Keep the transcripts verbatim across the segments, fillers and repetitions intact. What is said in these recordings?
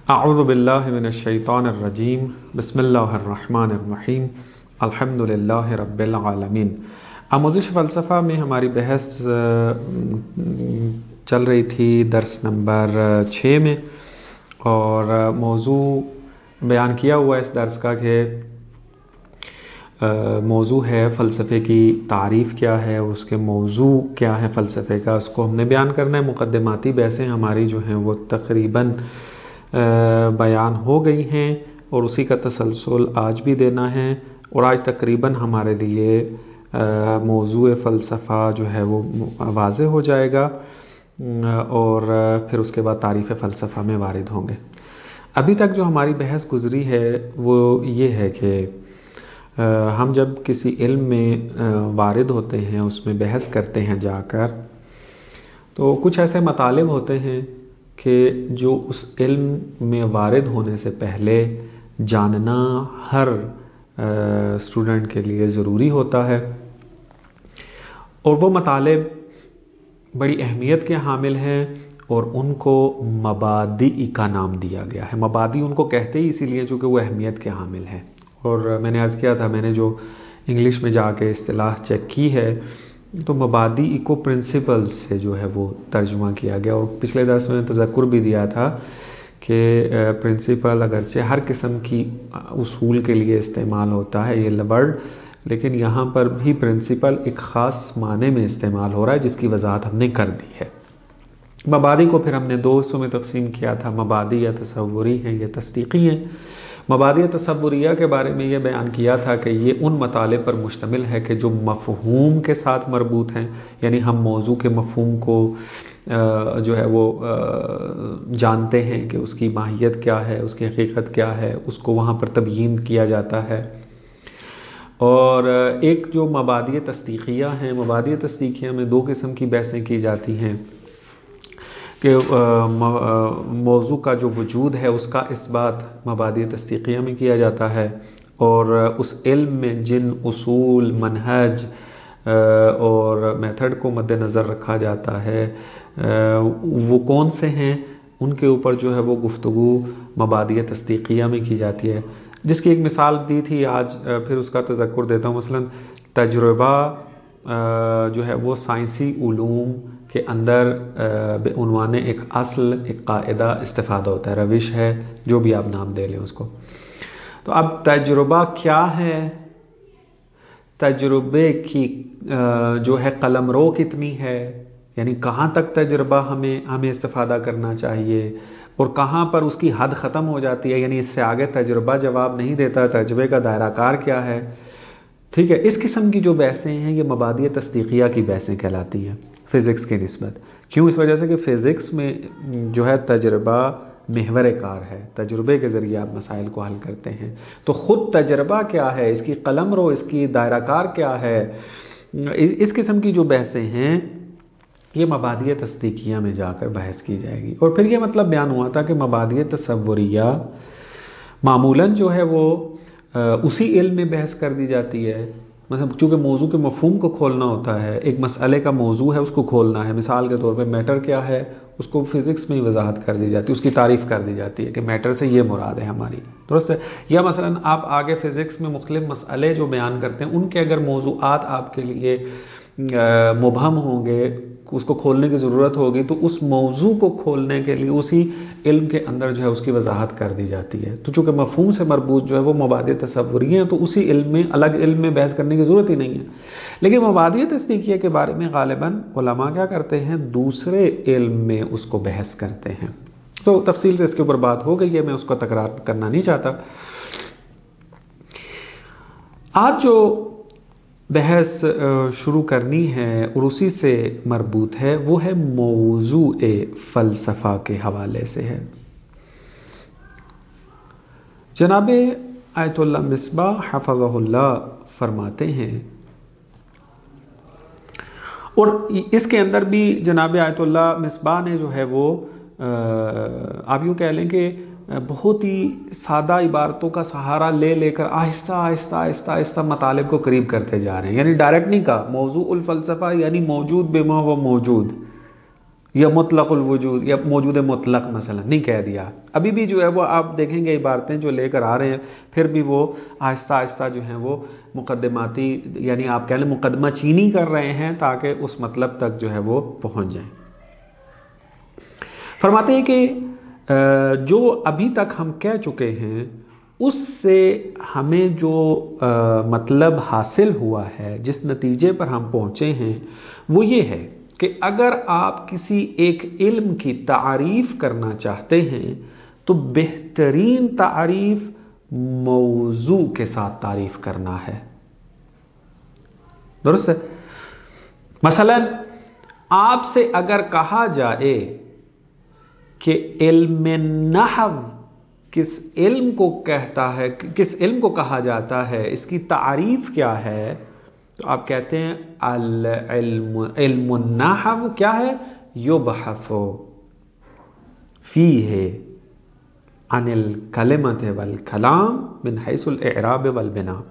اعوذ باللہ من الشیطان الرجیم بسم اللہ الرحمن الرحیم الحمد للہ رب العالمین۔ آموزش فلسفہ میں ہماری بحث چل رہی تھی درس نمبر چھ میں، اور موضوع بیان کیا ہوا اس درس کا کہ موضوع ہے فلسفے کی تعریف کیا ہے، اس کے موضوع کیا ہے فلسفے کا، اس کو ہم نے بیان کرنا ہے۔ مقدماتی بحثیں ہماری جو ہیں وہ تقریباً بیان ہو گئی ہیں، اور اسی کا تسلسل آج بھی دینا ہے، اور آج تقریباً ہمارے لیے موضوع فلسفہ جو ہے وہ واضح ہو جائے گا، اور پھر اس کے بعد تعریف فلسفہ میں وارد ہوں گے۔ ابھی تک جو ہماری بحث گزری ہے وہ یہ ہے کہ ہم جب کسی علم میں وارد ہوتے ہیں، اس میں بحث کرتے ہیں جا کر، تو کچھ ایسے مطالب ہوتے ہیں کہ جو اس علم میں وارد ہونے سے پہلے جاننا ہر اسٹوڈنٹ کے لیے ضروری ہوتا ہے، اور وہ مطالب بڑی اہمیت کے حامل ہیں، اور ان کو مبادئ کا نام دیا گیا ہے۔ مبادئ ان کو کہتے ہی اسی لیے چونکہ وہ اہمیت کے حامل ہیں، اور میں نے عرض کیا تھا، میں نے جو انگلش میں جا کے اصطلاح چیک کی ہے تو مبادئ کو پرنسپلز سے جو ہے وہ ترجمہ کیا گیا، اور پچھلے درس میں تذکر بھی دیا تھا کہ پرنسپل اگرچہ ہر قسم کی اصول کے لیے استعمال ہوتا ہے یہ ورڈ، لیکن یہاں پر بھی پرنسپل ایک خاص معنی میں استعمال ہو رہا ہے، جس کی وضاحت ہم نے کر دی ہے۔ مبادئ کو پھر ہم نے دو حصوں میں تقسیم کیا تھا، مبادئ یا تصوری ہیں یا تصدیقی ہیں۔ مبادئ تصوریہ کے بارے میں یہ بیان کیا تھا کہ یہ ان مطالب پر مشتمل ہے کہ جو مفہوم کے ساتھ مربوط ہیں، یعنی ہم موضوع کے مفہوم کو جو ہے وہ جانتے ہیں کہ اس کی ماہیت کیا ہے، اس کی حقیقت کیا ہے، اس کو وہاں پر تبیین کیا جاتا ہے۔ اور ایک جو مبادئ تصدیقیہ ہیں، مبادئ تصدیقیہ میں دو قسم کی بحثیں کی جاتی ہیں کہ موضوع کا جو وجود ہے اس کا اس بات مبادئ تصدیقیہ میں کیا جاتا ہے، اور اس علم میں جن اصول، منہج اور میتھڈ کو مد نظر رکھا جاتا ہے وہ کون سے ہیں، ان کے اوپر جو ہے وہ گفتگو مبادئ تصدیقیہ میں کی جاتی ہے، جس کی ایک مثال دی تھی، آج پھر اس کا تذکر دیتا ہوں۔ مثلا تجربہ جو ہے وہ سائنسی علوم کے اندر بعنوان ایک اصل، ایک قاعدہ استفادہ ہوتا ہے، روش ہے، جو بھی آپ نام دے لیں اس کو۔ تو اب تجربہ کیا ہے، تجربے کی جو ہے قلمرو کتنی ہے، یعنی کہاں تک تجربہ ہمیں ہمیں استفادہ کرنا چاہیے، اور کہاں پر اس کی حد ختم ہو جاتی ہے، یعنی اس سے آگے تجربہ جواب نہیں دیتا، تجربے کا دائرہ کار کیا ہے۔ ٹھیک ہے، اس قسم کی جو بحثیں ہیں یہ مبادئ تصدیقیہ کی بحثیں کہلاتی ہیں فزکس کی نسبت۔ کیوں؟ اس وجہ سے کہ فزکس میں جو ہے تجربہ محور کار ہے، تجربے کے ذریعے آپ مسائل کو حل کرتے ہیں، تو خود تجربہ کیا ہے، اس کی قلمرو، اس کی دائرہ کار کیا ہے، اس قسم کی جو بحثیں ہیں یہ مبادئ تصدیقیہ میں جا کر بحث کی جائے گی۔ اور پھر یہ مطلب بیان ہوا تھا کہ مبادئ تصوریہ معمولاً جو ہے وہ اسی علم میں بحث کر دی جاتی ہے، مثلا چونکہ موضوع کے مفہوم کو کھولنا ہوتا ہے، ایک مسئلے کا موضوع ہے اس کو کھولنا ہے، مثال کے طور پہ میٹر کیا ہے اس کو فزکس میں ہی وضاحت کر دی جاتی ہے، اس کی تعریف کر دی جاتی ہے کہ میٹر سے یہ مراد ہے ہماری، درست ہے۔ یا مثلا آپ آگے فزکس میں مختلف مسئلے جو بیان کرتے ہیں ان کے اگر موضوعات آپ کے لیے مبہم ہوں گے، اس کو کھولنے کی ضرورت ہوگی، تو اس موضوع کو کھولنے کے لیے اسی علم کے اندر جو ہے اس کی وضاحت کر دی جاتی ہے۔ تو چونکہ مفہوم سے مربوط جو ہے وہ مبادئ تصوری ہیں، تو اسی علم میں، الگ علم میں بحث کرنے کی ضرورت ہی نہیں ہے۔ لیکن مبادئ تصدیقیہ کے بارے میں غالباً علماء کیا کرتے ہیں، دوسرے علم میں اس کو بحث کرتے ہیں۔ تو تفصیل سے اس کے اوپر بات ہو گئی ہے، میں اس کو تکرار کرنا نہیں چاہتا۔ آج جو بحث شروع کرنی ہے اور اسی سے مربوط ہے وہ ہے موضوع فلسفہ کے حوالے سے ہے۔ جناب آیت اللہ مصباح حفظہ اللہ فرماتے ہیں، اور اس کے اندر بھی جناب آیت اللہ مصباح نے جو ہے وہ آپ یوں کہہ لیں کہ بہت ہی سادہ عبارتوں کا سہارا لے لے کر آہستہ آہستہ آہستہ آہستہ مطالب کو قریب کرتے جا رہے ہیں، یعنی ڈائریکٹ نہیں کہا موضوع الفلسفہ یعنی موجود بما و موجود، یا مطلق الوجود یا موجود مطلق مثلا نہیں کہہ دیا. ابھی بھی جو ہے وہ آپ دیکھیں گے عبارتیں جو لے کر آ رہے ہیں پھر بھی وہ آہستہ آہستہ جو ہیں وہ مقدماتی یعنی آپ کہہ لیں مقدمہ چینی کر رہے ہیں تاکہ اس مطلب تک جو ہے وہ پہنچ جائیں. فرماتے ہیں کہ جو ابھی تک ہم کہہ چکے ہیں اس سے ہمیں جو مطلب حاصل ہوا ہے، جس نتیجے پر ہم پہنچے ہیں وہ یہ ہے کہ اگر آپ کسی ایک علم کی تعریف کرنا چاہتے ہیں تو بہترین تعریف موضوع کے ساتھ تعریف کرنا ہے. درست ہے؟ مثلا آپ سے اگر کہا جائے کہ علم نحو کس علم کو کہتا ہے، کس علم کو کہا جاتا ہے، اس کی تعریف کیا ہے، تو آپ کہتے ہیں العلم علم النحو کیا ہے؟ یبحث فیہ عن الکلمۃ والکلام من حیث الاعراب والبناء،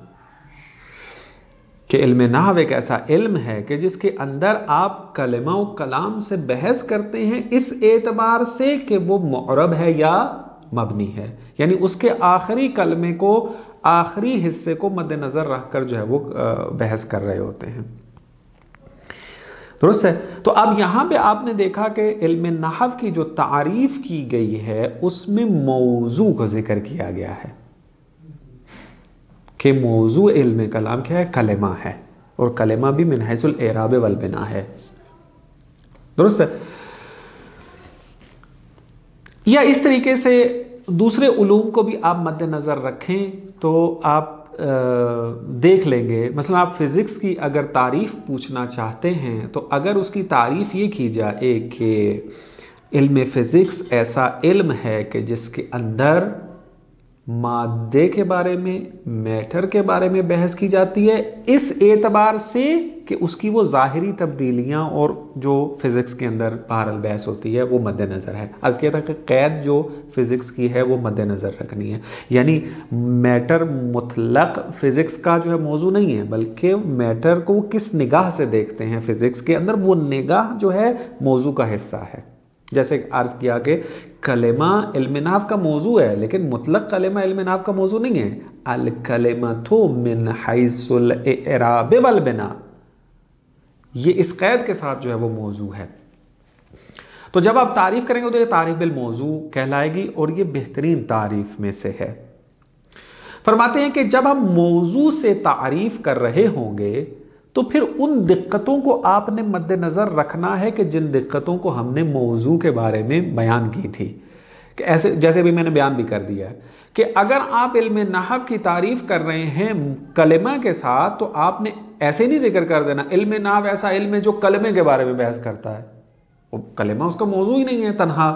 کہ علم نحو ایک ایسا علم ہے کہ جس کے اندر آپ کلمہ و کلام سے بحث کرتے ہیں اس اعتبار سے کہ وہ معرب ہے یا مبنی ہے، یعنی اس کے آخری کلمے کو، آخری حصے کو مد نظر رکھ کر جو ہے وہ بحث کر رہے ہوتے ہیں. درست ہے؟ تو اب یہاں پہ آپ نے دیکھا کہ علم نحو کی جو تعریف کی گئی ہے اس میں موضوع کا ذکر کیا گیا ہے کہ موضوع علم کلام کیا ہے؟ کلمہ ہے، اور کلمہ بھی من حیث الاعراب والبناء ہے. درست ہے؟ یا اس طریقے سے دوسرے علوم کو بھی آپ مد نظر رکھیں تو آپ دیکھ لیں گے. مثلا آپ فزکس کی اگر تعریف پوچھنا چاہتے ہیں تو اگر اس کی تعریف یہ کی جائے کہ علم فزکس ایسا علم ہے کہ جس کے اندر مادے کے بارے میں، میٹر کے بارے میں بحث کی جاتی ہے اس اعتبار سے کہ اس کی وہ ظاہری تبدیلیاں اور جو فزکس کے اندر بہرحال بحث ہوتی ہے وہ مد نظر ہے. از کہتا ہے کہ قید جو فزکس کی ہے وہ مد نظر رکھنی ہے، یعنی میٹر مطلق فزکس کا جو ہے موضوع نہیں ہے، بلکہ میٹر کو کس نگاہ سے دیکھتے ہیں فزکس کے اندر، وہ نگاہ جو ہے موضوع کا حصہ ہے. جیسے عرض کیا کہ کلمہ علم نحو کا موضوع ہے لیکن مطلق کلمہ علم نحو کا موضوع نہیں ہے. الکلمۃ من حیث الاعراب والبناء، یہ اس قید کے ساتھ جو ہے وہ موضوع ہے. تو جب آپ تعریف کریں گے تو یہ تعریف بالموضوع کہلائے گی اور یہ بہترین تعریف میں سے ہے. فرماتے ہیں کہ جب ہم موضوع سے تعریف کر رہے ہوں گے تو پھر ان دقتوں کو آپ نے مد نظر رکھنا ہے کہ جن دقتوں کو ہم نے موضوع کے بارے میں بیان کی تھی. کہ ایسے جیسے بھی میں نے بیان بھی کر دیا ہے کہ اگر آپ علم نحو کی تعریف کر رہے ہیں کلمہ کے ساتھ تو آپ نے ایسے نہیں ذکر کر دینا علم نحو ایسا علم ہے جو کلمے کے بارے میں بحث کرتا ہے. وہ کلمہ اس کا موضوع ہی نہیں ہے تنہا،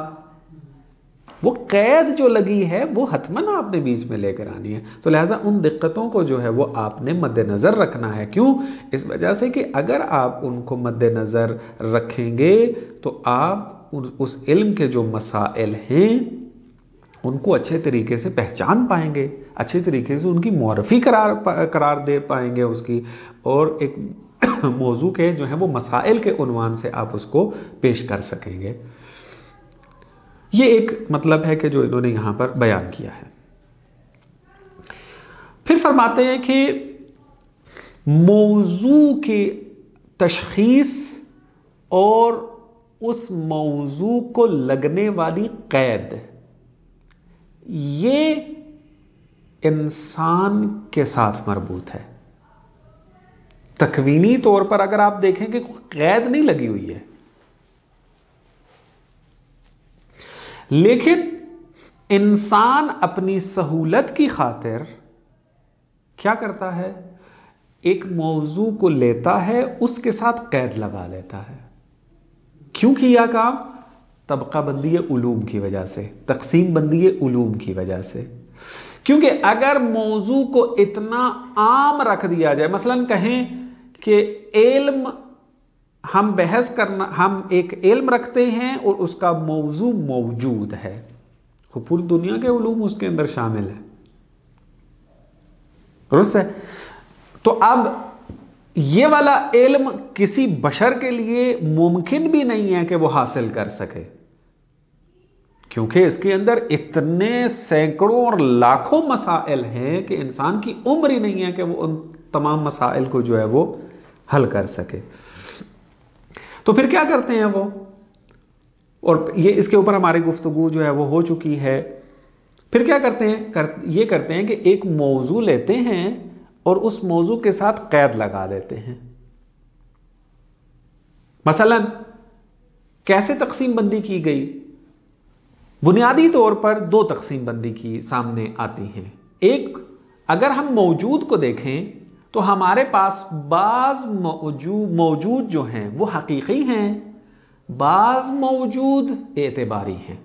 وہ قید جو لگی ہے وہ حتماً آپ نے بیچ میں لے کر آنی ہے. تو لہٰذا ان دقتوں کو جو ہے وہ آپ نے مد نظر رکھنا ہے. کیوں؟ اس وجہ سے کہ اگر آپ ان کو مد نظر رکھیں گے تو آپ اس علم کے جو مسائل ہیں ان کو اچھے طریقے سے پہچان پائیں گے، اچھے طریقے سے ان کی معرفی قرار قرار دے پائیں گے اس کی، اور ایک موضوع کے جو ہیں وہ مسائل کے عنوان سے آپ اس کو پیش کر سکیں گے. یہ ایک مطلب ہے کہ جو انہوں نے یہاں پر بیان کیا ہے. پھر فرماتے ہیں کہ موضوع کی تشخیص اور اس موضوع کو لگنے والی قید یہ انسان کے ساتھ مربوط ہے. تکوینی طور پر اگر آپ دیکھیں کہ قید نہیں لگی ہوئی ہے، لیکن انسان اپنی سہولت کی خاطر کیا کرتا ہے؟ ایک موضوع کو لیتا ہے، اس کے ساتھ قید لگا لیتا ہے. کیوں کیا کام؟ طبقہ بندی علوم کی وجہ سے، تقسیم بندی علوم کی وجہ سے. کیونکہ اگر موضوع کو اتنا عام رکھ دیا جائے، مثلا کہیں کہ علم ہم بحث کرنا، ہم ایک علم رکھتے ہیں اور اس کا موضوع موجود ہے، پوری دنیا کے علوم اس کے اندر شامل ہے. درست ہے؟ تو اب یہ والا علم کسی بشر کے لیے ممکن بھی نہیں ہے کہ وہ حاصل کر سکے، کیونکہ اس کے اندر اتنے سینکڑوں اور لاکھوں مسائل ہیں کہ انسان کی عمر ہی نہیں ہے کہ وہ ان تمام مسائل کو جو ہے وہ حل کر سکے۔ تو پھر کیا کرتے ہیں وہ، اور یہ اس کے اوپر ہماری گفتگو جو ہے وہ ہو چکی ہے، پھر کیا کرتے ہیں، یہ کرتے ہیں کہ ایک موضوع لیتے ہیں اور اس موضوع کے ساتھ قید لگا دیتے ہیں۔ مثلا کیسے تقسیم بندی کی گئی؟ بنیادی طور پر دو تقسیم بندی کی سامنے آتی ہیں۔ ایک، اگر ہم موجود کو دیکھیں تو ہمارے پاس بعض موجود موجود جو ہیں وہ حقیقی ہیں، بعض موجود اعتباری ہیں۔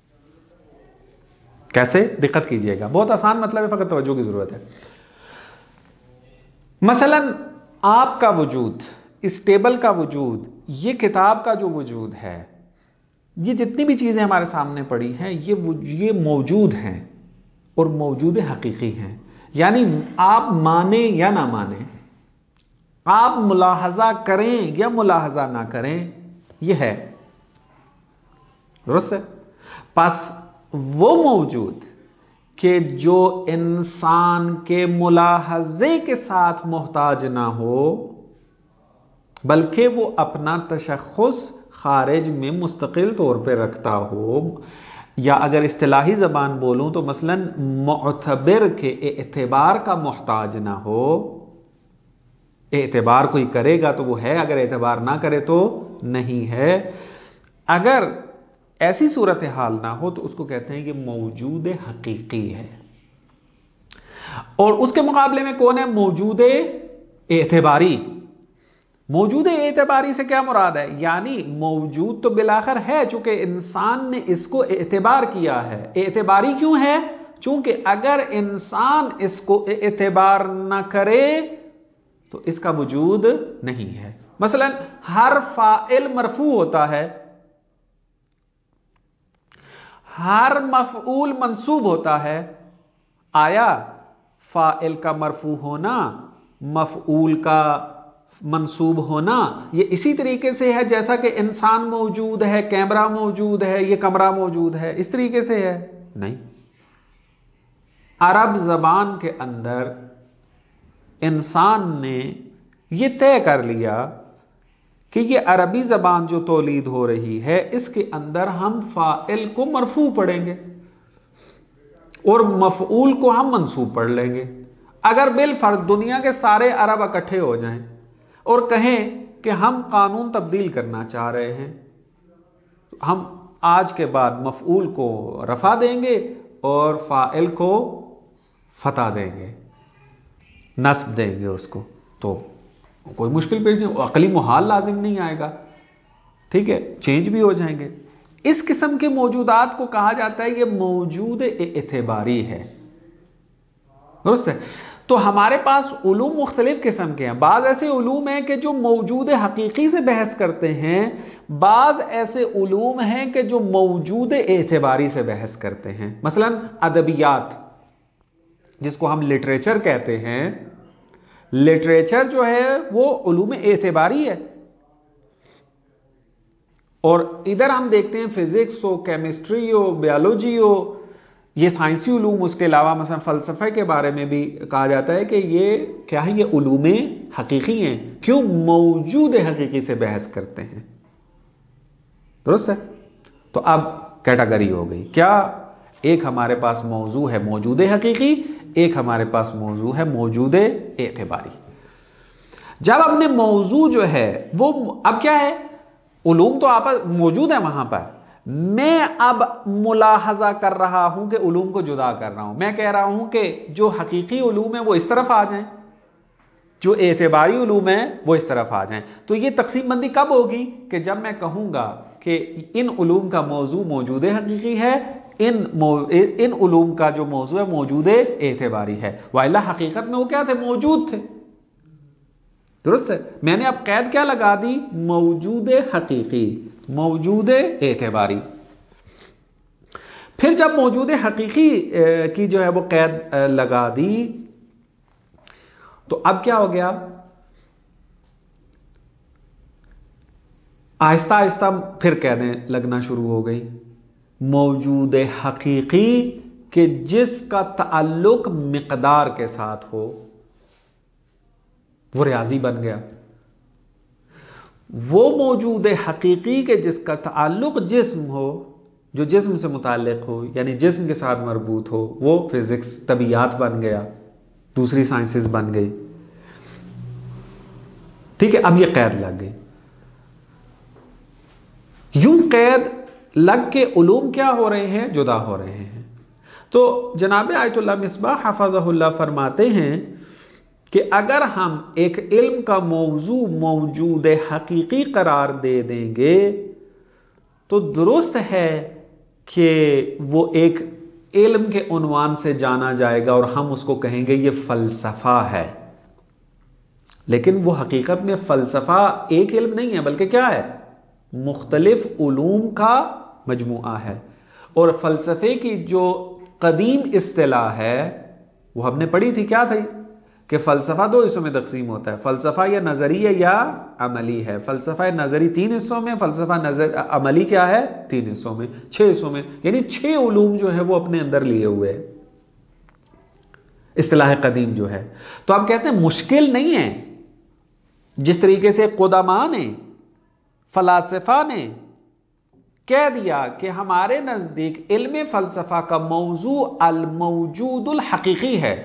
کیسے؟ دقت کیجئے گا، بہت آسان مطلب ہے، فقط توجہ کی ضرورت ہے۔ مثلا آپ کا وجود، اس ٹیبل کا وجود، یہ کتاب کا جو وجود ہے، یہ جتنی بھی چیزیں ہمارے سامنے پڑی ہیں، یہ یہ موجود ہیں اور موجود حقیقی ہیں۔ یعنی آپ مانیں یا نہ مانیں، آپ ملاحظہ کریں یا ملاحظہ نہ کریں، یہ ہے، درست ہے؟ پس وہ موجود کہ جو انسان کے ملاحظے کے ساتھ محتاج نہ ہو، بلکہ وہ اپنا تشخص خارج میں مستقل طور پہ رکھتا ہو، یا اگر اصطلاحی زبان بولوں تو مثلا معتبر کے اعتبار کا محتاج نہ ہو، اعتبار کوئی کرے گا تو وہ ہے، اگر اعتبار نہ کرے تو نہیں ہے۔ اگر ایسی صورتحال نہ ہو تو اس کو کہتے ہیں کہ موجود حقیقی ہے۔ اور اس کے مقابلے میں کون ہے؟ موجود اعتباری۔ موجود اعتباری سے کیا مراد ہے؟ یعنی موجود تو بالآخر ہے، چونکہ انسان نے اس کو اعتبار کیا ہے۔ اعتباری کیوں ہے؟ چونکہ اگر انسان اس کو اعتبار نہ کرے تو اس کا وجود نہیں ہے۔ مثلا ہر فاعل مرفوع ہوتا ہے، ہر مفعول منصوب ہوتا ہے۔ آیا فاعل کا مرفوع ہونا، مفعول کا منصوب ہونا یہ اسی طریقے سے ہے جیسا کہ انسان موجود ہے، کیمرہ موجود ہے، یہ کمرہ موجود ہے، اس طریقے سے ہے؟ نہیں۔ عرب زبان کے اندر انسان نے یہ طے کر لیا کہ یہ عربی زبان جو تولید ہو رہی ہے، اس کے اندر ہم فاعل کو مرفوع پڑھیں گے اور مفعول کو ہم منصوب پڑھ لیں گے۔ اگر بالفرض دنیا کے سارے عرب اکٹھے ہو جائیں اور کہیں کہ ہم قانون تبدیل کرنا چاہ رہے ہیں، ہم آج کے بعد مفعول کو رفع دیں گے اور فاعل کو فتح دیں گے، نصب دیں گے اس کو، تو کوئی مشکل پیش نہیں، عقلی محال لازم نہیں آئے گا، ٹھیک ہے، چینج بھی ہو جائیں گے۔ اس قسم کے موجودات کو کہا جاتا ہے یہ موجود اعتباری ہے، درست ہے؟ تو ہمارے پاس علوم مختلف قسم کے ہیں۔ بعض ایسے علوم ہیں کہ جو موجود حقیقی سے بحث کرتے ہیں، بعض ایسے علوم ہیں کہ جو موجود اعتباری سے بحث کرتے ہیں۔ مثلا ادبیات، جس کو ہم لٹریچر کہتے ہیں، لٹریچر جو ہے وہ علوم اعتباری ہے، اور ادھر ہم دیکھتے ہیں فزکس ہو، کیمسٹری ہو، بیولوجی ہو، یہ سائنسی علوم، اس کے علاوہ مثلا فلسفہ کے بارے میں بھی کہا جاتا ہے کہ یہ کیا ہے، یہ علوم حقیقی ہیں۔ کیوں؟ موجود حقیقی سے بحث کرتے ہیں، درست ہے؟ تو اب کیٹاگری ہو گئی کیا؟ ایک ہمارے پاس موضوع ہے موجود حقیقی، ایک ہمارے پاس موضوع ہے موجود اعتباری۔ جب ہم نے موضوع جو ہے وہ اب کیا ہے، علوم تو آپ موجود ہیں وہاں پر، میں اب ملاحظہ کر رہا ہوں کہ علوم کو جدا کر رہا ہوں، میں کہہ رہا ہوں کہ جو حقیقی علوم ہیں وہ اس طرف آ جائیں، جو اعتباری علوم ہیں وہ اس طرف آ جائیں۔ تو یہ تقسیم بندی کب ہوگی؟ کہ جب میں کہوں گا کہ ان علوم کا موضوع موجود حقیقی ہے، ان مو... ان علوم کا جو موضوع ہے موجود اعتباری ہے، وإلا حقیقت میں وہ کیا تھے؟ موجود تھے، درست ہے؟ میں نے اب قید کیا لگا دی؟ موجود حقیقی، موجود اعتباری۔ پھر جب موجود حقیقی کی جو ہے وہ قید لگا دی تو اب کیا ہو گیا؟ آہستہ آہستہ پھر کہنے لگنا شروع ہو گئی موجود حقیقی کہ جس کا تعلق مقدار کے ساتھ ہو وہ ریاضی بن گیا، وہ موجود حقیقی کے جس کا تعلق جسم ہو، جو جسم سے متعلق ہو یعنی جسم کے ساتھ مربوط ہو، وہ فزکس طبیعیات بن گیا، دوسری سائنسز بن گئی۔ ٹھیک ہے، اب یہ قید لگ گئی۔ یوں قید لگ کے علوم کیا ہو رہے ہیں؟ جدا ہو رہے ہیں۔ تو جناب آیت اللہ مصباح حفظہ اللہ فرماتے ہیں کہ اگر ہم ایک علم کا موضوع موجود حقیقی قرار دے دیں گے تو درست ہے کہ وہ ایک علم کے عنوان سے جانا جائے گا اور ہم اس کو کہیں گے یہ فلسفہ ہے، لیکن وہ حقیقت میں فلسفہ ایک علم نہیں ہے بلکہ کیا ہے؟ مختلف علوم کا مجموعہ ہے۔ اور فلسفے کی جو قدیم اصطلاح ہے وہ ہم نے پڑھی تھی، کیا تھی؟ کہ فلسفہ دو حصوں میں تقسیم ہوتا ہے، فلسفہ یا نظریہ یا عملی ہے۔ فلسفہ نظری تین حصوں میں، فلسفہ نظر عملی کیا ہے؟ تین حصوں میں، چھ حصوں میں، یعنی چھ علوم جو ہے وہ اپنے اندر لیے ہوئے ہیں اصطلاح قدیم جو ہے۔ تو آپ کہتے ہیں مشکل نہیں ہے، جس طریقے سے قدماء نے، فلاسفہ نے کہہ دیا کہ ہمارے نزدیک علم فلسفہ کا موضوع الموجود الحقیقی ہے،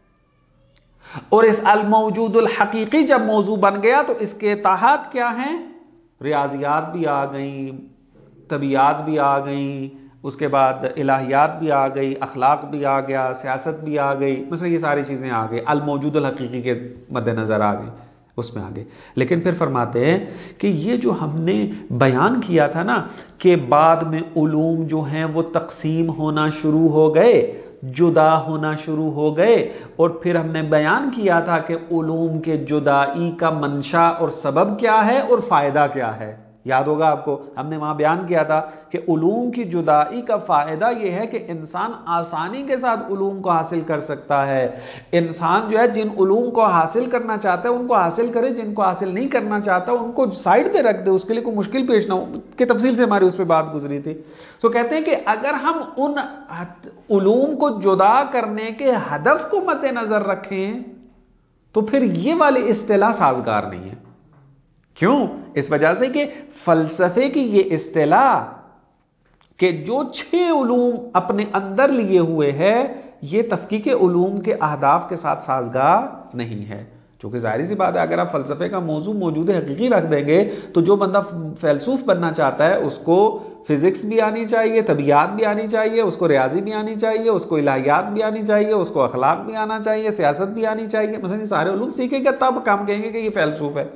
اور اس الموجود الحقیقی جب موضوع بن گیا تو اس کے تحت کیا ہیں؟ ریاضیات بھی آ گئیں، طبیعیات بھی آ گئیں، اس کے بعد الہیات بھی آ گئی، اخلاق بھی آ گیا، سیاست بھی آ گئی، مثلا یہ ساری چیزیں آ گئی، الموجود الحقیقی کے مد نظر آ گئی، اس میں آگے۔ لیکن پھر فرماتے ہیں کہ یہ جو ہم نے بیان کیا تھا نا کہ بعد میں علوم جو ہیں وہ تقسیم ہونا شروع ہو گئے، جدا ہونا شروع ہو گئے، اور پھر ہم نے بیان کیا تھا کہ علوم کے جدائی کا منشا اور سبب کیا ہے اور فائدہ کیا ہے۔ یاد ہوگا آپ کو، ہم نے وہاں بیان کیا تھا کہ علوم کی جدائی کا فائدہ یہ ہے کہ انسان آسانی کے ساتھ علوم کو حاصل کر سکتا ہے۔ انسان جو ہے جن علوم کو حاصل کرنا چاہتا ہے ان کو حاصل کرے، جن کو حاصل نہیں کرنا چاہتا ان کو سائیڈ پہ رکھ دے، اس کے لیے کوئی مشکل پیش نہ ہو، کہ تفصیل سے ہماری اس پہ بات گزری تھی۔ تو کہتے ہیں کہ اگر ہم ان علوم کو جدا کرنے کے ہدف کو مد نظر رکھیں تو پھر یہ والی اصطلاح سازگار نہیں ہے۔ کیوں؟ اس وجہ سے کہ فلسفے کی یہ اصطلاح کہ جو چھ علوم اپنے اندر لیے ہوئے ہے یہ تفکیک علوم کے اہداف کے ساتھ سازگار نہیں ہے۔ چونکہ ظاہری سی بات ہے اگر آپ فلسفے کا موضوع موجود حقیقی رکھ دیں گے تو جو بندہ فیلسوف بننا چاہتا ہے اس کو فزکس بھی آنی چاہیے، طبیعیات بھی آنی چاہیے، اس کو ریاضی بھی آنی چاہیے، اس کو الہیات بھی آنی چاہیے، اس کو اخلاق بھی آنا چاہیے، سیاست بھی آنی چاہیے، مثلا یہ سارے علوم سیکھیں گے تب کام کہیں گے کہ یہ فیلسوف ہے۔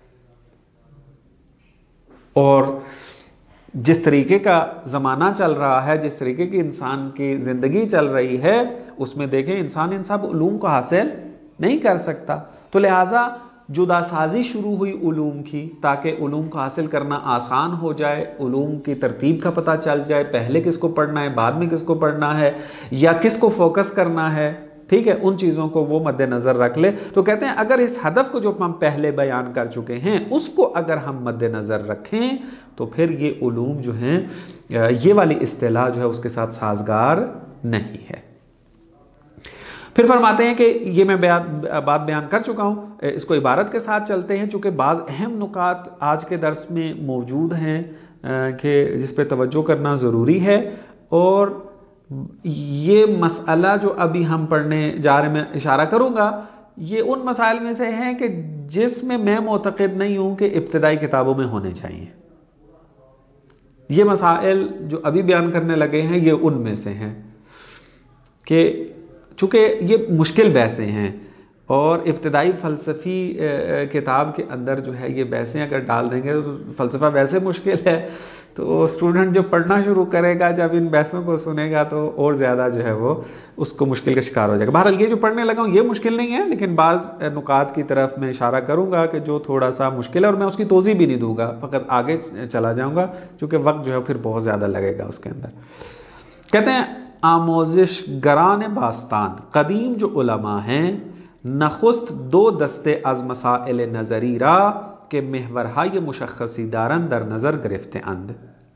اور جس طریقے کا زمانہ چل رہا ہے، جس طریقے کی انسان کی زندگی چل رہی ہے، اس میں دیکھیں انسان ان سب علوم کو حاصل نہیں کر سکتا، تو لہٰذا جدا سازی شروع ہوئی علوم کی تاکہ علوم کو حاصل کرنا آسان ہو جائے، علوم کی ترتیب کا پتہ چل جائے، پہلے کس کو پڑھنا ہے، بعد میں کس کو پڑھنا ہے، یا کس کو فوکس کرنا ہے، ٹھیک ہے، ان چیزوں کو وہ مد نظر رکھ لے۔ تو کہتے ہیں اگر اس ہدف کو جو ہم پہلے بیان کر چکے ہیں اس کو اگر ہم مد نظر رکھیں تو پھر یہ علوم جو ہیں یہ والی اصطلاح جو ہے اس کے ساتھ سازگار نہیں ہے۔ پھر فرماتے ہیں کہ یہ میں بات بیان کر چکا ہوں، اس کو عبارت کے ساتھ چلتے ہیں چونکہ بعض اہم نکات آج کے درس میں موجود ہیں کہ جس پہ توجہ کرنا ضروری ہے، اور یہ مسئلہ جو ابھی ہم پڑھنے جا رہے ہیں میں اشارہ کروں گا، یہ ان مسائل میں سے ہیں کہ جس میں میں معتقد نہیں ہوں کہ ابتدائی کتابوں میں ہونے چاہیے۔ یہ مسائل جو ابھی بیان کرنے لگے ہیں یہ ان میں سے ہیں کہ چونکہ یہ مشکل بحثیں ہیں، اور ابتدائی فلسفی کتاب کے اندر جو ہے یہ بحثیں اگر ڈال دیں گے تو فلسفہ ویسے مشکل ہے، تو اسٹوڈنٹ جو پڑھنا شروع کرے گا جب ان بحثوں کو سنے گا تو اور زیادہ جو ہے وہ اس کو مشکل کا شکار ہو جائے گا۔ بہرحال یہ جو پڑھنے لگا ہوں یہ مشکل نہیں ہے، لیکن بعض نکات کی طرف میں اشارہ کروں گا کہ جو تھوڑا سا مشکل ہے، اور میں اس کی توضیح بھی نہیں دوں گا، فقط آگے چلا جاؤں گا چونکہ وقت جو ہے پھر بہت زیادہ لگے گا اس کے اندر۔ کہتے ہیں آموزش گران باستان قدیم جو علماء ہیں نخست دو دستے از مسائل نظری را که محورهای مشخصی دارند در نظر گرفته اند.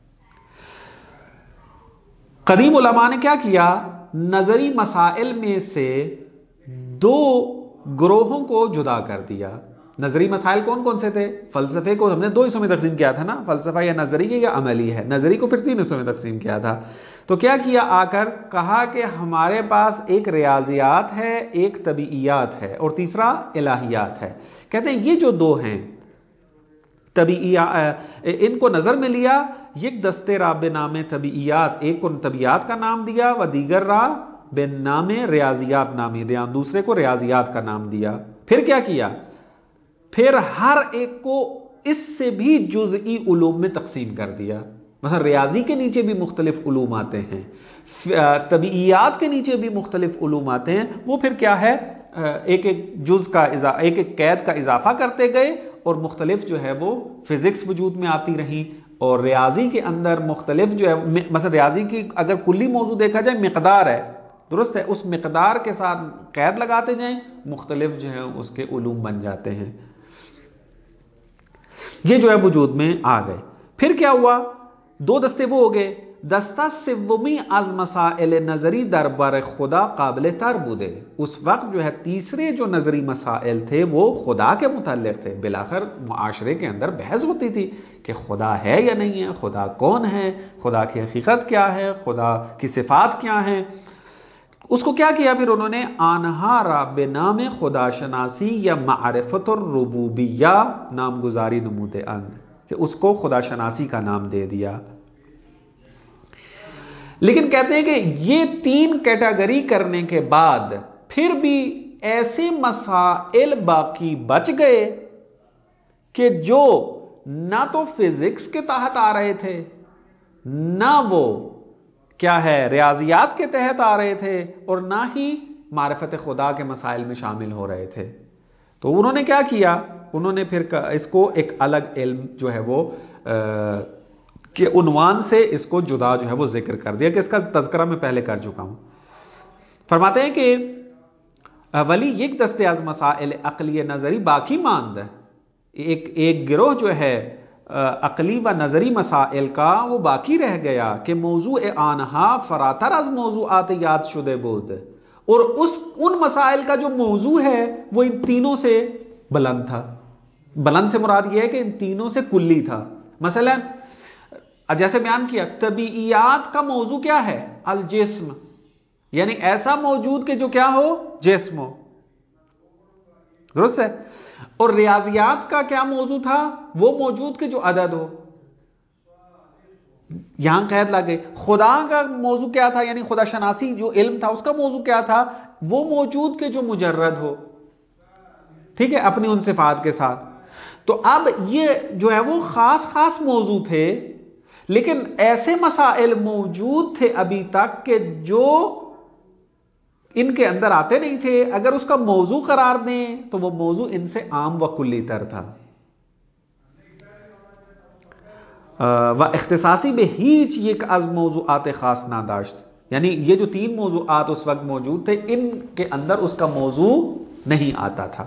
قدیم علماء نے کیا کیا؟ نظری مسائل میں سے دو گروہوں کو جدا کر دیا. نظری مسائل کون کون سے تھے؟ فلسفے کو ہم نے دو حصوں میں تقسیم کیا تھا نا، فلسفہ یا نظری ہے یا عملی ہے. نظری کو پھر تین حصوں میں تقسیم کیا تھا. تو کیا کیا آ کر کہا کہ ہمارے پاس ایک ریاضیات ہے، ایک طبیعیات ہے اور تیسرا الہیات ہے. کہتے ہیں یہ جو دو ہیں طبیعیات، ان کو نظر میں لیا. یک دستے را بے نام طبیعیات، ایک کو طبیعیات کا نام دیا، و دیگر را بے نام ریاضیات نامی دیا، دوسرے کو ریاضیات کا نام دیا. پھر کیا کیا؟ پھر ہر ایک کو اس سے بھی جزئی علوم میں تقسیم کر دیا. مثلا ریاضی کے نیچے بھی مختلف علوم آتے ہیں، طبیعیات کے نیچے بھی مختلف علوم آتے ہیں. وہ پھر کیا ہے، ایک ایک جز کا ایک ایک قید کا اضافہ کرتے گئے اور مختلف جو ہے وہ فزکس وجود میں آتی رہیں. اور ریاضی کے اندر مختلف جو ہے، مثلا ریاضی کی اگر کلی موضوع دیکھا جائے مقدار ہے، درست ہے، اس مقدار کے ساتھ قید لگاتے جائیں، مختلف جو ہیں اس کے علوم بن جاتے ہیں. یہ جو ہے وجود میں آ گئے. پھر کیا ہوا؟ دو دستے وہ ہو گئے. دستہ سومی از مسائل نظری دربار خدا قابل تر بودے. اس وقت جو ہے تیسرے جو نظری مسائل تھے وہ خدا کے متعلق تھے. بلاخر معاشرے کے اندر بحث ہوتی تھی کہ خدا ہے یا نہیں ہے، خدا کون ہے، خدا کی حقیقت کیا ہے، خدا کی صفات کیا ہیں. اس کو کیا کیا پھر انہوں نے؟ آنہا را بے نام خدا شناسی یا معرفت الربوبیہ نامگزاری نمودے اند، کہ اس کو خدا شناسی کا نام دے دیا. لیکن کہتے ہیں کہ یہ تین کیٹیگری کرنے کے بعد پھر بھی ایسے مسائل باقی بچ گئے کہ جو نہ تو فزکس کے تحت آ رہے تھے، نہ وہ کیا ہے ریاضیات کے تحت آ رہے تھے، اور نہ ہی معرفت خدا کے مسائل میں شامل ہو رہے تھے. تو انہوں نے کیا کیا؟ انہوں نے پھر اس کو ایک الگ علم جو ہے وہ کہ عنوان سے اس کو جدا جو ہے وہ ذکر کر دیا، کہ اس کا تذکرہ میں پہلے کر چکا ہوں. فرماتے ہیں کہ ولی یک دستے از مسائل عقلی نظری باقی ماند، ایک ایک گروہ جو ہے عقلی و نظری مسائل کا وہ باقی رہ گیا کہ موضوع آنہا فراتر از موضوعات یاد شدے بود، اور اس ان مسائل کا جو موضوع ہے وہ ان تینوں سے بلند تھا. بلند سے مراد یہ ہے کہ ان تینوں سے کلی تھا. مثلا جیسے بیان کیا طبیعیات کا موضوع کیا ہے؟ الجسم، یعنی ایسا موجود کہ جو کیا ہو؟ جسم ہو، درست ہے. اور ریاضیات کا کیا موضوع تھا؟ وہ موجود کہ جو عدد ہو. یہاں قید لگ گئی. خدا کا موضوع کیا تھا؟ یعنی خدا شناسی جو علم تھا اس کا موضوع کیا تھا؟ وہ موجود کہ جو مجرد ہو، ٹھیک ہے، اپنی ان صفات کے ساتھ. تو اب یہ جو ہے وہ خاص خاص موضوع تھے، لیکن ایسے مسائل موجود تھے ابھی تک کہ جو ان کے اندر آتے نہیں تھے. اگر اس کا موضوع قرار دیں تو وہ موضوع ان سے عام و کلی تر تھا. و اختصاصی بے ہیچ یک از موضوعات خاص ناداشت، یعنی یہ جو تین موضوعات اس وقت موجود تھے ان کے اندر اس کا موضوع نہیں آتا تھا.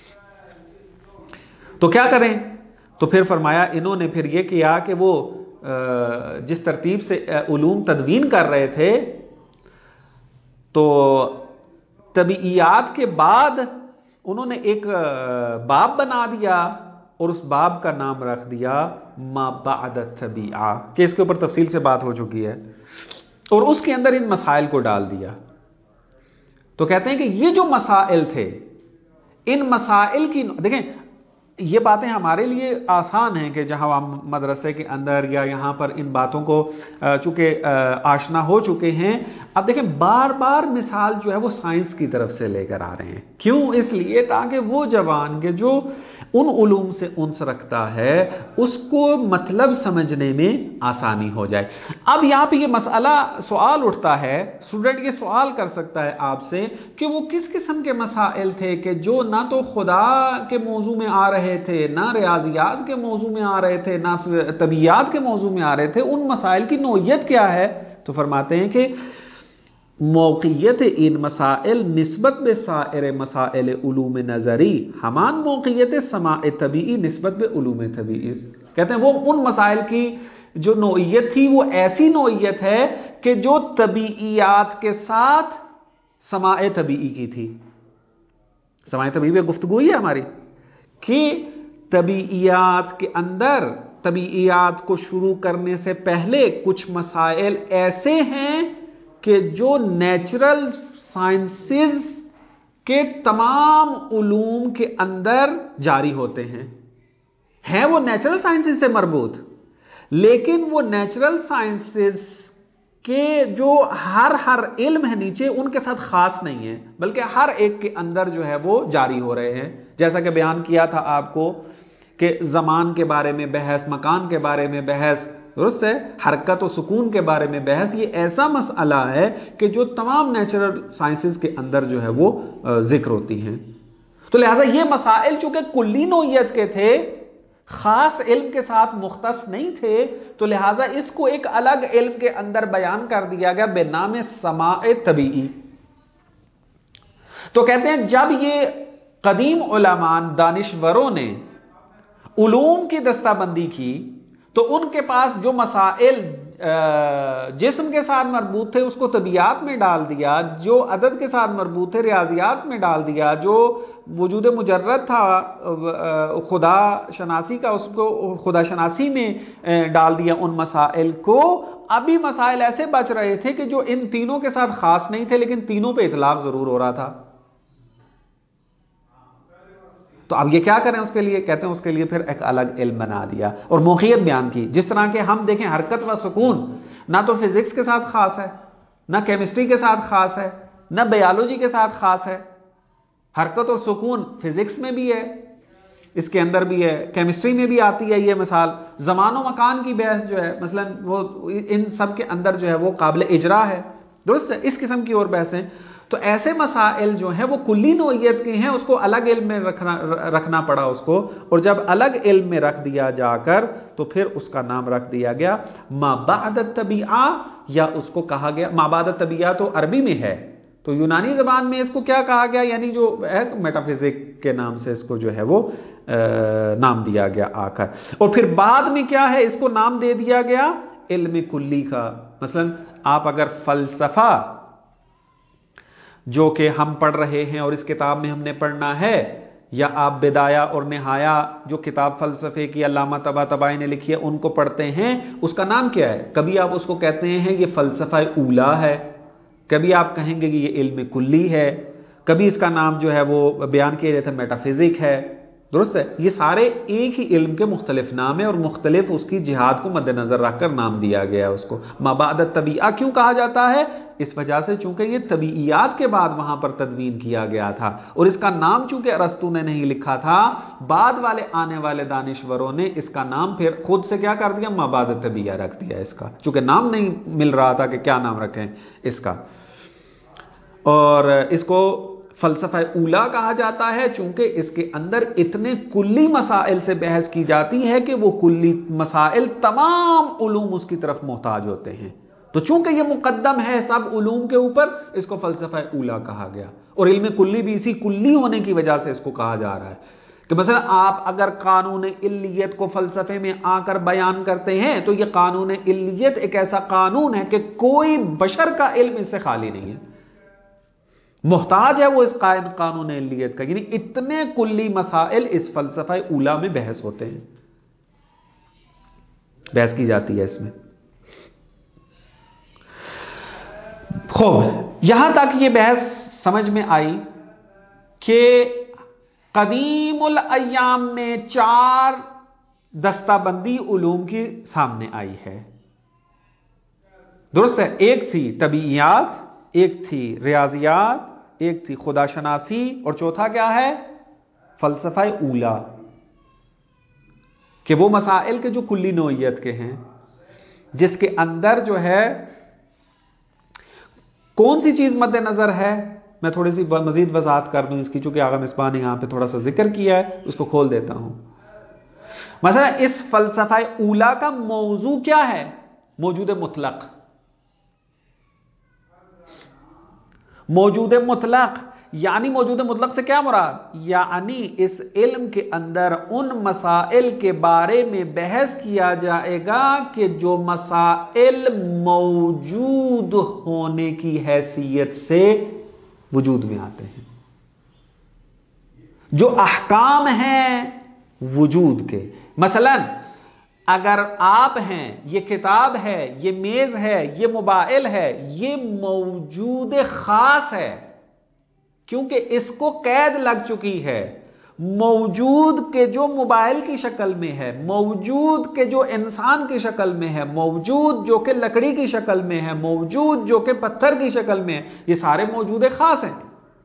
تو کیا کریں؟ تو پھر فرمایا انہوں نے پھر یہ کیا کہ وہ جس ترتیب سے علوم تدوین کر رہے تھے، تو طبیعیات کے بعد انہوں نے ایک باب بنا دیا اور اس باب کا نام رکھ دیا ما بعد الطبیعہ، کہ اس کے اوپر تفصیل سے بات ہو چکی ہے، اور اس کے اندر ان مسائل کو ڈال دیا. تو کہتے ہیں کہ یہ جو مسائل تھے، ان مسائل کی دیکھیں یہ باتیں ہمارے لیے آسان ہیں کہ جہاں ہم مدرسے کے اندر یا یہاں پر ان باتوں کو چونکہ آشنا ہو چکے ہیں. اب دیکھیں بار بار مثال جو ہے وہ سائنس کی طرف سے لے کر آ رہے ہیں. کیوں؟ اس لیے تاکہ وہ جوان کے جو ان علوم سے انس رکھتا ہے اس کو مطلب سمجھنے میں آسانی ہو جائے. اب یہاں پہ یہ مسئلہ سوال اٹھتا ہے، اسٹوڈنٹ یہ سوال کر سکتا ہے آپ سے کہ وہ کس قسم کے مسائل تھے کہ جو نہ تو خدا کے موضوع میں آ رہے تھے، نہ ریاضیات کے موضوع میں آ رہے تھے، نہ طبیعیات کے موضوع میں آ رہے تھے. ان مسائل کی نوعیت کیا ہے؟ تو فرماتے ہیں کہ موقعیت ان مسائل نسبت بے سائر مسائل علوم نظری ہمان موقعیت سماع طبیعی نسبت بے علوم طبیعی. کہتے ہیں وہ ان مسائل کی جو نوعیت تھی وہ ایسی نوعیت ہے کہ جو طبیعیات کے ساتھ سماع طبیعی کی تھی. سماع طبیعی پہ گفتگو ہی ہے ہماری کہ طبیعیات کے اندر طبیعیات کو شروع کرنے سے پہلے کچھ مسائل ایسے ہیں کہ جو نیچرل سائنسز کے تمام علوم کے اندر جاری ہوتے ہیں. ہیں وہ نیچرل سائنسز سے مربوط، لیکن وہ نیچرل سائنسز کے جو ہر ہر علم ہے نیچے ان کے ساتھ خاص نہیں ہے، بلکہ ہر ایک کے اندر جو ہے وہ جاری ہو رہے ہیں. جیسا کہ بیان کیا تھا آپ کو کہ زمان کے بارے میں بحث، مکان کے بارے میں بحث، درست ہے، حرکت و سکون کے بارے میں بحث، یہ ایسا مسئلہ ہے کہ جو تمام نیچرل سائنسز کے اندر جو ہے وہ ذکر ہوتی ہیں. تو لہذا یہ مسائل چونکہ کلی نوعیت کے تھے، خاص علم کے ساتھ مختص نہیں تھے، تو لہذا اس کو ایک الگ علم کے اندر بیان کر دیا گیا بے نام سماع طبیعی. تو کہتے ہیں جب یہ قدیم علماء دانشوروں نے علوم کی دستہ بندی کی تو ان کے پاس جو مسائل جسم کے ساتھ مربوط تھے اس کو طبیعیات میں ڈال دیا، جو عدد کے ساتھ مربوط تھے ریاضیات میں ڈال دیا، جو وجود مجرد تھا خدا شناسی کا اس کو خدا شناسی میں ڈال دیا ان مسائل کو. ابھی مسائل ایسے بچ رہے تھے کہ جو ان تینوں کے ساتھ خاص نہیں تھے لیکن تینوں پہ اطلاق ضرور ہو رہا تھا. تو اب یہ کیا کریں اس کے لیے؟ کہتے ہیں اس کے لیے پھر ایک الگ علم بنا دیا اور موقعیت بیان کی. جس طرح کہ ہم دیکھیں حرکت و سکون نہ تو فزکس کے ساتھ خاص ہے، نہ کیمسٹری کے ساتھ خاص ہے، نہ بیالوجی کے ساتھ خاص ہے. حرکت اور سکون فزکس میں بھی ہے، اس کے اندر بھی ہے، کیمسٹری میں بھی آتی ہے یہ مثال. زمان و مکان کی بحث جو ہے مثلا وہ ان سب کے اندر جو ہے وہ قابل اجرا ہے، درست ہے، اس قسم کی اور بحثیں. تو ایسے مسائل جو ہیں وہ کلی نوعیت کے ہیں، اس کو الگ علم میں رکھنا رکھنا پڑا اس کو، اور جب الگ علم میں رکھ دیا جا کر تو پھر اس کا نام رکھ دیا گیا ما بعد الطبیعہ، یا اس کو کہا گیا ما بعد الطبیعہ تو عربی میں ہے، تو یونانی زبان میں اس کو کیا کہا گیا؟ یعنی جو ہے میٹا فزک کے نام سے اس کو جو ہے وہ نام دیا گیا آ کر. اور پھر بعد میں کیا ہے؟ اس کو نام دے دیا گیا علم کلی کا. مثلا آپ اگر فلسفہ جو کہ ہم پڑھ رہے ہیں اور اس کتاب میں ہم نے پڑھنا ہے، یا آپ بدایہ اور نہایہ جو کتاب فلسفے کی علامہ طباطبائی نے لکھی ہے ان کو پڑھتے ہیں، اس کا نام کیا ہے؟ کبھی آپ اس کو کہتے ہیں یہ فلسفہ اولا ہے، کبھی آپ کہیں گے کہ یہ علم کلی ہے، کبھی اس کا نام جو ہے وہ بیان کیا جاتا ہے میٹا فزک ہے، درست ہے. یہ سارے ایک ہی علم کے مختلف نام ہیں اور مختلف اس کی جہاد کو مد نظر رکھ کر نام دیا گیا اس کو. ما بعد الطبیعہ کیوں کہا جاتا ہے؟ اس وجہ سے چونکہ یہ طبیعیات کے بعد وہاں پر تدوین کیا گیا تھا، اور اس کا نام چونکہ ارسطو نے نہیں لکھا تھا، بعد والے آنے والے دانشوروں نے اس کا نام پھر خود سے کیا کر دیا؟ ما بعد الطبیعہ رکھ دیا اس کا، چونکہ نام نہیں مل رہا تھا کہ کیا نام رکھیں اس کا. اور اس کو فلسفہ اولا کہا جاتا ہے چونکہ اس کے اندر اتنے کلی مسائل سے بحث کی جاتی ہے کہ وہ کلی مسائل تمام علوم اس کی طرف محتاج ہوتے ہیں. تو چونکہ یہ مقدم ہے سب علوم کے اوپر، اس کو فلسفہ اولا کہا گیا. اور علم کلی بھی اسی کلی ہونے کی وجہ سے اس کو کہا جا رہا ہے کہ مثلا آپ اگر قانون علیت کو فلسفے میں آ کر بیان کرتے ہیں تو یہ قانون علیت ایک ایسا قانون ہے کہ کوئی بشر کا علم اس سے خالی نہیں ہے، محتاج ہے وہ اس قائد قانون علیت کا. یعنی اتنے کلی مسائل اس فلسفہ اولا میں بحث ہوتے ہیں، بحث کی جاتی ہے اس میں. خوب، یہاں تک یہ بحث سمجھ میں آئی کہ قدیم الایام میں چار دستہ بندی علوم کی سامنے آئی ہے، درست ہے. ایک تھی طبیعیات، ایک تھی ریاضیات، ایک تھی خدا شناسی، اور چوتھا کیا ہے؟ فلسفہ اولا، کہ وہ مسائل کے جو کلی نوعیت کے ہیں، جس کے اندر جو ہے کون سی چیز مد نظر ہے. میں تھوڑی سی مزید وضاحت کر دوں اس کی، چونکہ آغا مصباح نے یہاں پہ تھوڑا سا ذکر کیا ہے، اس کو کھول دیتا ہوں. مثلا اس فلسفہ اولا کا موضوع کیا ہے؟ موجود مطلق. موجود مطلق یعنی موجود مطلق سے کیا مراد؟ یعنی اس علم کے اندر ان مسائل کے بارے میں بحث کیا جائے گا کہ جو مسائل موجود ہونے کی حیثیت سے وجود میں آتے ہیں، جو احکام ہیں وجود کے. مثلا اگر آپ ہیں، یہ کتاب ہے، یہ میز ہے، یہ موبائل ہے، یہ موجود خاص ہے کیونکہ اس کو قید لگ چکی ہے. موجود کے جو موبائل کی شکل میں ہے، موجود کے جو انسان کی شکل میں ہے، موجود جو کہ لکڑی کی شکل میں ہے، موجود جو کہ پتھر کی شکل میں ہے، یہ سارے موجود خاص ہیں.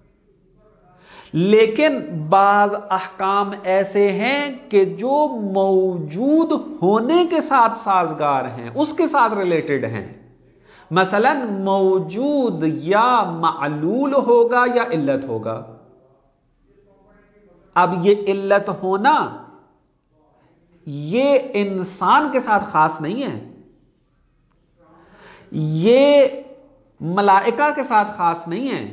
لیکن بعض احکام ایسے ہیں کہ جو موجود ہونے کے ساتھ سازگار ہیں، اس کے ساتھ ریلیٹڈ ہیں. مثلا موجود یا معلول ہوگا یا علت ہوگا. اب یہ علت ہونا یہ انسان کے ساتھ خاص نہیں ہے، یہ ملائکہ کے ساتھ خاص نہیں ہے،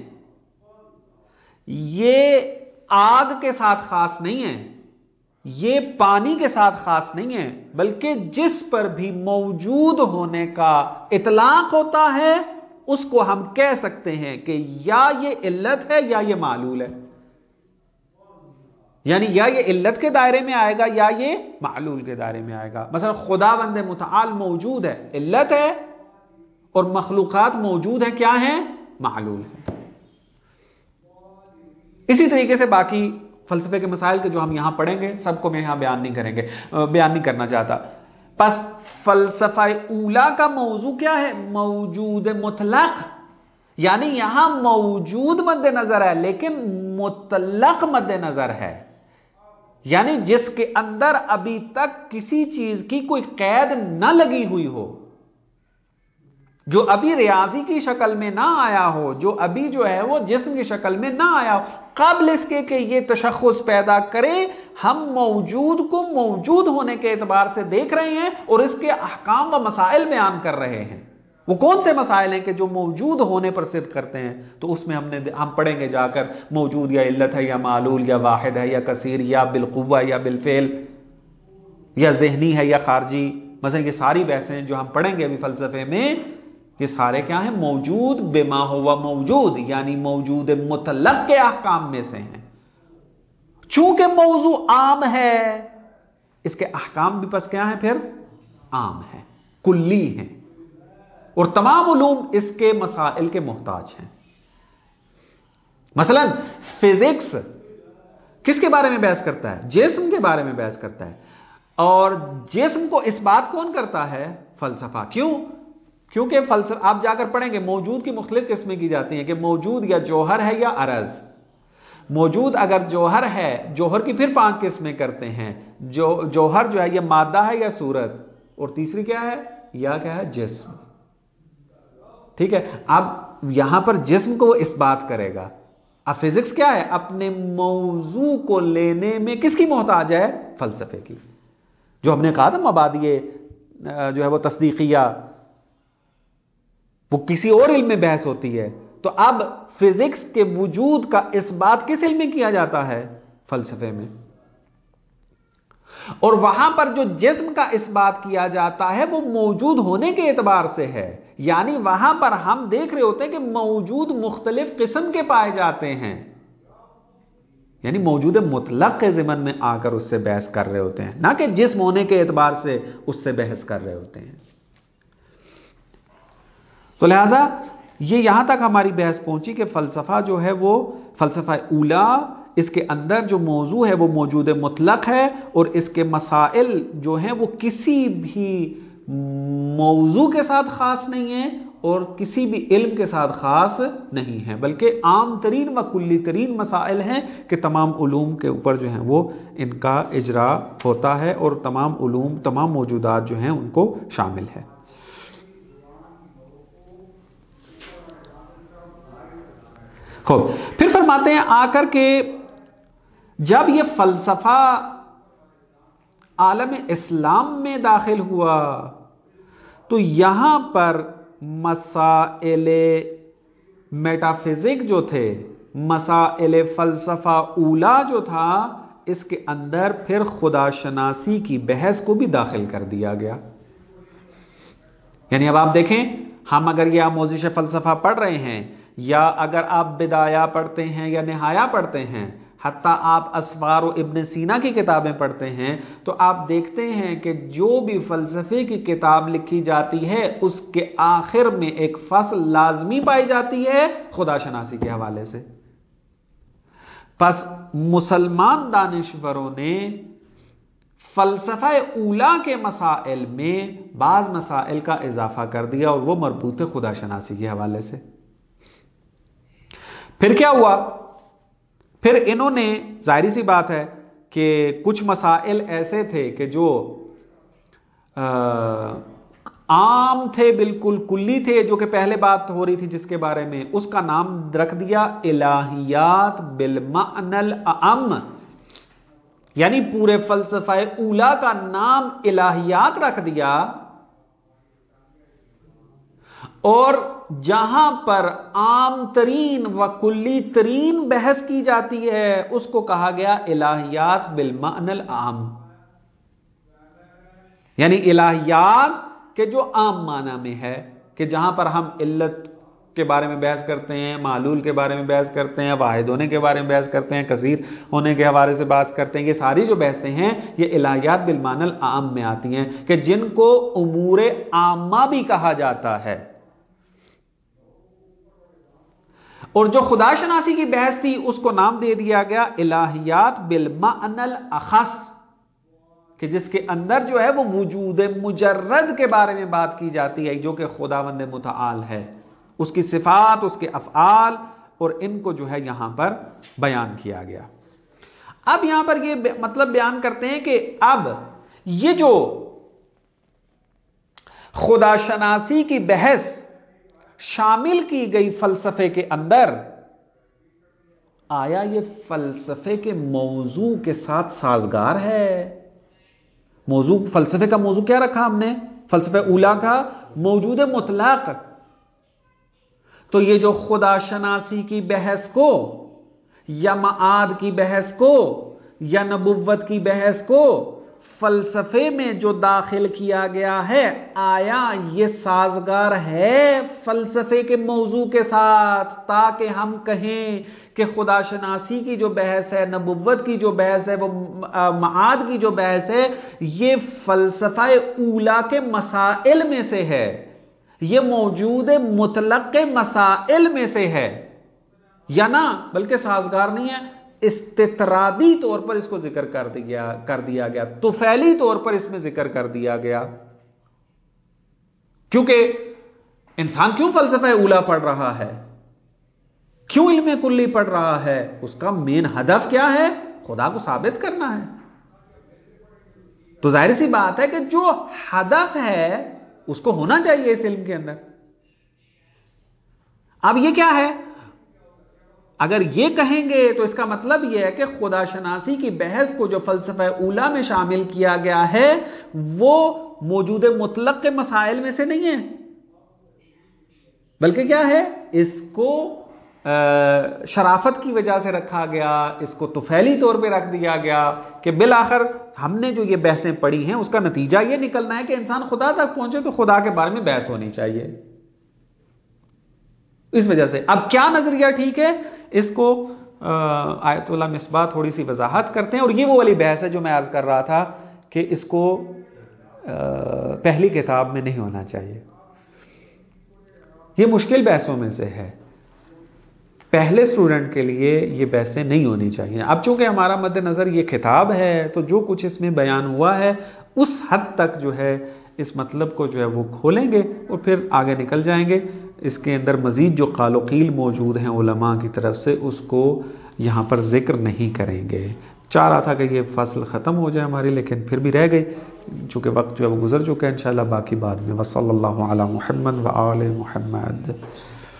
یہ آگ کے ساتھ خاص نہیں ہے، یہ پانی کے ساتھ خاص نہیں ہے، بلکہ جس پر بھی موجود ہونے کا اطلاق ہوتا ہے اس کو ہم کہہ سکتے ہیں کہ یا یہ علت ہے یا یہ معلول ہے. یعنی یا یہ علت کے دائرے میں آئے گا یا یہ معلول کے دائرے میں آئے گا. مثلا خداوند متعال موجود ہے، علت ہے، اور مخلوقات موجود ہیں، کیا ہیں؟ معلول ہے. اسی طریقے سے باقی فلسفے کے مسائل کے جو ہم یہاں پڑھیں گے سب کو میں یہاں بیان نہیں کریں گے بیان نہیں کرنا چاہتا. پس فلسفہ اولا کا موضوع کیا ہے؟ موجود مطلق. یعنی یہاں موجود مد نظر ہے لیکن مطلق مد نظر ہے، یعنی جس کے اندر ابھی تک کسی چیز کی کوئی قید نہ لگی ہوئی ہو، جو ابھی ریاضی کی شکل میں نہ آیا ہو، جو ابھی جو ہے وہ جسم کی شکل میں نہ آیا ہو. قبل اس کے کہ یہ تشخص پیدا کرے ہم موجود کو موجود ہونے کے اعتبار سے دیکھ رہے ہیں اور اس کے احکام و مسائل بیان کر رہے ہیں. وہ کون سے مسائل ہیں کہ جو موجود ہونے پر صدق کرتے ہیں؟ تو اس میں ہم نے ہم پڑھیں گے جا کر موجود یا علت ہے یا معلول یا واحد ہے یا کثیر یا بالقوہ یا بالفعل یا ذہنی ہے یا خارجی. مثلا یہ ساری بحثیں جو ہم پڑھیں گے ابھی فلسفے میں، یہ سارے کیا ہیں؟ موجود بما ہوا موجود، یعنی موجود مطلق کے احکام میں سے ہیں. چونکہ موضوع عام ہے اس کے احکام بھی پس کیا ہیں؟ پھر عام ہیں، کلی ہیں، اور تمام علوم اس کے مسائل کے محتاج ہیں. مثلا فزکس کس کے بارے میں بحث کرتا ہے؟ جسم کے بارے میں بحث کرتا ہے. اور جسم کو اس بات کون کرتا ہے؟ فلسفہ. کیوں؟ کیونکہ فلسفہ آپ جا کر پڑھیں گے موجود کی مختلف قسمیں کی جاتی ہیں کہ موجود یا جوہر ہے یا عرض. موجود اگر جوہر ہے، جوہر کی پھر پانچ قسمیں کرتے ہیں. جو جوہر جو ہے یہ مادہ ہے یا صورت، اور تیسری کیا ہے؟ یا کیا ہے؟ جسم. ٹھیک ہے. اب یہاں پر جسم کو وہ اس بات کرے گا. اب فزکس کیا ہے؟ اپنے موضوع کو لینے میں کس کی محتاج ہے؟ فلسفے کی. جو ہم نے کہا تھا مبادئ جو ہے وہ تصدیقیہ، وہ کسی اور علم میں بحث ہوتی ہے. تو اب فزکس کے وجود کا اس بات کس علم میں کیا جاتا ہے؟ فلسفے میں. اور وہاں پر جو جسم کا اس بات کیا جاتا ہے وہ موجود ہونے کے اعتبار سے ہے. یعنی وہاں پر ہم دیکھ رہے ہوتے ہیں کہ موجود مختلف قسم کے پائے جاتے ہیں، یعنی موجود مطلق کے ضمن میں آ کر اس سے بحث کر رہے ہوتے ہیں، نہ کہ جسم ہونے کے اعتبار سے اس سے بحث کر رہے ہوتے ہیں. تو لہذا یہ یہاں تک ہماری بحث پہنچی کہ فلسفہ جو ہے وہ فلسفہ اولا، اس کے اندر جو موضوع ہے وہ موجود مطلق ہے، اور اس کے مسائل جو ہیں وہ کسی بھی موضوع کے ساتھ خاص نہیں ہیں اور کسی بھی علم کے ساتھ خاص نہیں ہیں، بلکہ عام ترین و کلی ترین مسائل ہیں کہ تمام علوم کے اوپر جو ہیں وہ ان کا اجرا ہوتا ہے، اور تمام علوم تمام موجودات جو ہیں ان کو شامل ہے. خوب، پھر فرماتے ہیں آ کر کے جب یہ فلسفہ عالم اسلام میں داخل ہوا تو یہاں پر مسائل میٹافزک جو تھے، مسائل فلسفہ اولا جو تھا، اس کے اندر پھر خدا شناسی کی بحث کو بھی داخل کر دیا گیا۔ یعنی اب آپ دیکھیں، ہم اگر یہ آموزش فلسفہ پڑھ رہے ہیں، یا اگر آپ بدایہ پڑھتے ہیں یا نہایہ پڑھتے ہیں، حتیٰ آپ اسفار و ابن سینا کی کتابیں پڑھتے ہیں، تو آپ دیکھتے ہیں کہ جو بھی فلسفے کی کتاب لکھی جاتی ہے اس کے آخر میں ایک فصل لازمی پائی جاتی ہے خدا شناسی کے حوالے سے۔ پس مسلمان دانشوروں نے فلسفہ اولا کے مسائل میں بعض مسائل کا اضافہ کر دیا، اور وہ مربوط خدا شناسی کے حوالے سے۔ پھر کیا ہوا؟ پھر انہوں نے، ظاہری سی بات ہے کہ کچھ مسائل ایسے تھے کہ جو عام تھے، بالکل کلی تھے، جو کہ پہلے بات ہو رہی تھی جس کے بارے میں، اس کا نام رکھ دیا الہیات بالمعنی الاعم، یعنی پورے فلسفہ اولا کا نام الہیات رکھ دیا، اور جہاں پر عام ترین و کلی ترین بحث کی جاتی ہے اس کو کہا گیا الہیات بالمعنی العام، یعنی الہیات کہ جو عام معنی میں ہے، کہ جہاں پر ہم علت کے بارے میں بحث کرتے ہیں، معلول کے بارے میں بحث کرتے ہیں، واحد ہونے کے بارے میں بحث کرتے ہیں، کثیر ہونے کے حوالے سے بات کرتے ہیں، یہ ساری جو بحثیں ہیں یہ الہیات بالمعنی العام میں آتی ہیں، کہ جن کو امور عامہ بھی کہا جاتا ہے۔ اور جو خدا شناسی کی بحث تھی اس کو نام دے دیا گیا الہیات بالمعنی الاخص، کہ جس کے اندر جو ہے وہ وجود مجرد کے بارے میں بات کی جاتی ہے، جو کہ خداوند متعال ہے، اس کی صفات، اس کے افعال، اور ان کو جو ہے یہاں پر بیان کیا گیا۔ اب یہاں پر یہ مطلب بیان کرتے ہیں کہ اب یہ جو خدا شناسی کی بحث شامل کی گئی فلسفے کے اندر، آیا یہ فلسفے کے موضوع کے ساتھ سازگار ہے؟ موضوع، فلسفے کا موضوع کیا رکھا ہم نے؟ فلسفہ اولا کا موجود مطلق۔ تو یہ جو خدا شناسی کی بحث کو، یا معاد کی بحث کو، یا نبوت کی بحث کو فلسفے میں جو داخل کیا گیا ہے، آیا یہ سازگار ہے فلسفے کے موضوع کے ساتھ، تاکہ ہم کہیں کہ خدا شناسی کی جو بحث ہے، نبوت کی جو بحث ہے، وہ معاد کی جو بحث ہے، یہ فلسفہ اولا کے مسائل میں سے ہے، یہ موجود مطلق کے مسائل میں سے ہے، یا نہ بلکہ سازگار نہیں ہے، استطرادی طور پر اس کو ذکر کر دیا کر دیا گیا طفیلی طور پر اس میں ذکر کر دیا گیا۔ کیونکہ انسان کیوں فلسفہ اولا پڑھ رہا ہے، کیوں علم کلی پڑھ رہا ہے؟ اس کا مین ہدف کیا ہے؟ خدا کو ثابت کرنا ہے۔ تو ظاہر سی بات ہے کہ جو ہدف ہے اس کو ہونا چاہیے اس علم کے اندر۔ اب یہ کیا ہے؟ اگر یہ کہیں گے تو اس کا مطلب یہ ہے کہ خدا شناسی کی بحث کو جو فلسفہ اولا میں شامل کیا گیا ہے وہ موجود مطلق کے مسائل میں سے نہیں ہے، بلکہ کیا ہے؟ اس کو شرافت کی وجہ سے رکھا گیا، اس کو طفیلی طور پہ رکھ دیا گیا کہ بالآخر ہم نے جو یہ بحثیں پڑھی ہیں اس کا نتیجہ یہ نکلنا ہے کہ انسان خدا تک پہنچے تو خدا کے بارے میں بحث ہونی چاہیے۔ اس وجہ سے اب کیا نظریہ ٹھیک ہے، اس کو آیت اللہ مصباح تھوڑی سی وضاحت کرتے ہیں، اور یہ وہ والی بحث ہے جو میں عرض کر رہا تھا کہ اس کو پہلی کتاب میں نہیں ہونا چاہیے، یہ مشکل بحثوں میں سے ہے، پہلے سٹوڈنٹ کے لیے یہ بحثیں نہیں ہونی چاہیے۔ اب چونکہ ہمارا مد نظر یہ کتاب ہے تو جو کچھ اس میں بیان ہوا ہے اس حد تک جو ہے اس مطلب کو جو ہے وہ کھولیں گے اور پھر آگے نکل جائیں گے۔ اس کے اندر مزید جو قال و قیل موجود ہیں علماء کی طرف سے اس کو یہاں پر ذکر نہیں کریں گے۔ چاہ رہا تھا کہ یہ فصل ختم ہو جائے ہماری، لیکن پھر بھی رہ گئی چونکہ وقت جو ہے وہ گزر چکا ہے، انشاءاللہ باقی بعد میں۔ وصلی اللہ علی محمد و آل محمد۔